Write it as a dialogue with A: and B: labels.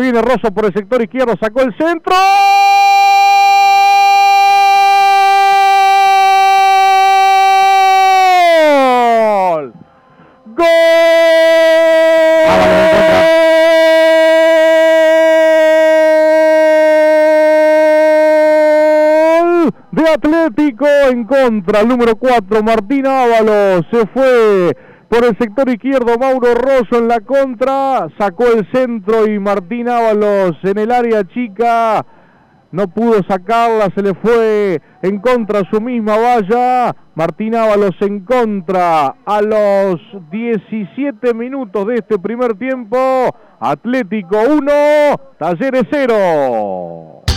A: viene Rosso por el sector izquierdo, sacó el centro. ¡Gol! De Atlético en contra, el número 4, Martín Ábalos, se fue por el sector izquierdo, Mauro Rosso en la contra, sacó el centro y Martín Ábalos en el área chica, no pudo sacarla, se le fue en contra su misma valla. Martín Ábalos en contra a los 17 minutos de este primer tiempo. Atlético 1, Talleres 0.